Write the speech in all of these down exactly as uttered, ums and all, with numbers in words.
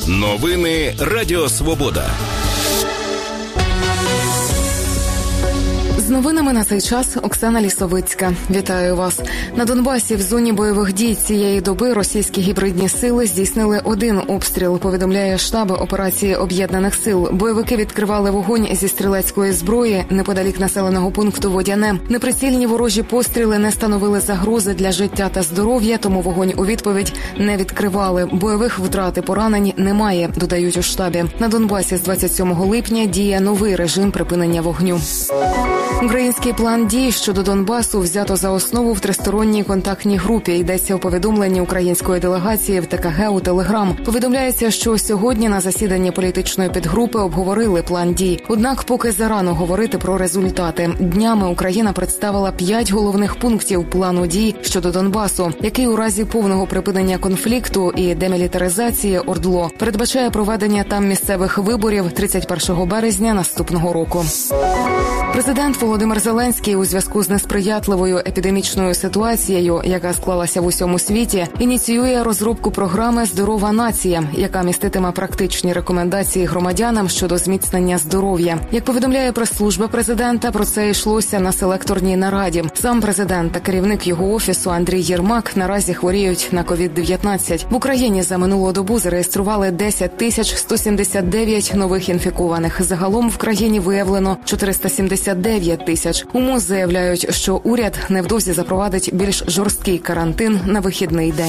Новини Радіо Свобода. З новинами на цей час Оксана Лісовицька. Вітаю вас. На Донбасі в зоні бойових дій цієї доби російські гібридні сили здійснили один обстріл, повідомляє штаб операції Об'єднаних сил. Бойовики відкривали вогонь зі стрілецької зброї неподалік населеного пункту Водяне. Неприцільні ворожі постріли не становили загрози для життя та здоров'я, тому вогонь у відповідь не відкривали. Бойових втрат і поранень немає, додають у штабі. На Донбасі з двадцять сьомого липня діє новий режим припинення вогню. Український план дій щодо Донбасу взято за основу в тристоронній контактній групі. Йдеться у повідомленні української делегації в ТКГ у Телеграм. Повідомляється, що сьогодні на засіданні політичної підгрупи обговорили план дій. Однак поки зарано говорити про результати. Днями Україна представила п'ять головних пунктів плану дій щодо Донбасу, який у разі повного припинення конфлікту і демілітаризації ОРДЛО передбачає проведення там місцевих виборів тридцять першого березня наступного року. Президент Володимир Зеленський у зв'язку з несприятливою епідемічною ситуацією, яка склалася в усьому світі, ініціює розробку програми «Здорова нація», яка міститиме практичні рекомендації громадянам щодо зміцнення здоров'я. Як повідомляє прес-служба президента, про це йшлося на селекторній нараді. Сам президент та керівник його офісу Андрій Єрмак наразі хворіють на ковід дев'ятнадцять. В Україні за минулу добу зареєстрували десять тисяч сто сімдесят дев'ять нових інфікованих. Загалом в країні виявлено чотириста сімдесят дев'ять тисяч. У МОЗ заявляють, що уряд невдовзі запровадить більш жорсткий карантин на вихідний день.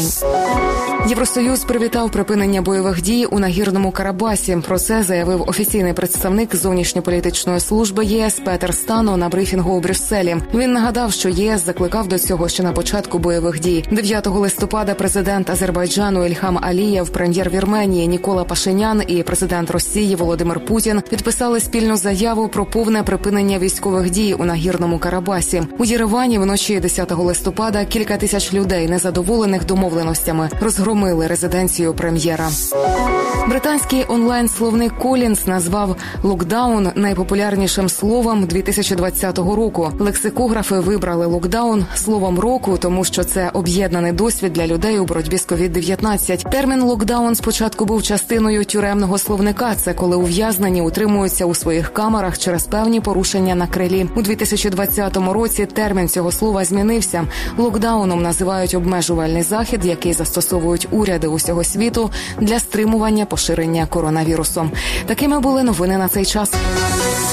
Євросоюз привітав припинення бойових дій у Нагірному Карабасі. Про це заявив офіційний представник зовнішньополітичної служби ЄС Петер Стано на брифінгу у Брюсселі. Він нагадав, що ЄС закликав до цього ще на початку бойових дій. дев'ятого листопада президент Азербайджану Ільхам Алієв, прем'єр Вірменії Нікола Пашинян і президент Росії Володимир Путін підписали спільну заяву про повне припинення військових дій у Нагірному Карабасі. У Єревані вночі десятого листопада кілька тисяч людей, незадоволених домовленостями, розгромили резиденцію прем'єра. Британський онлайн-словник Колінс назвав локдаун найпопулярнішим словом дві тисячі двадцятого року. Лексикографи вибрали локдаун словом року, тому що це об'єднаний досвід для людей у боротьбі з ковід дев'ятнадцять. Термін локдаун спочатку був частиною тюремного словника. Це коли ув'язнені утримуються у своїх камерах через певні порушення на крилі. У дві тисячі двадцятому році термін цього слова змінився. Локдауном називають обмежувальний захід, який застосовують уряди усього світу для стримування поширення коронавірусу. Такими були новини на цей час.